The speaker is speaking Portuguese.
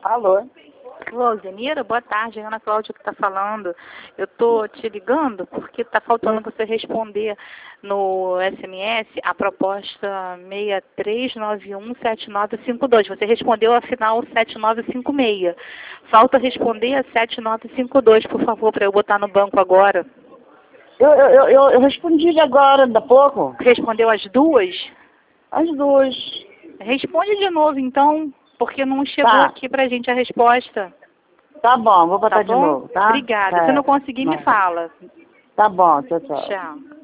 Alô? Ô, Zenira, boa tarde, Ana Cláudia que está falando. Eu estou te ligando porque está faltando você responder no SMS a proposta 63917952. Você respondeu a final 7956. Falta responder a 7952, por favor, para eu botar no banco agora. Eu respondi agora, da pouco. Respondeu as duas? As duas. Responde de novo, então, porque não chegou Tá. aqui para a gente a resposta. Tá bom, vou botar Tá de bom? novo, tá? Obrigada. Se não conseguir, me Vai. fala. Tá bom, tchau, tchau. Tchau.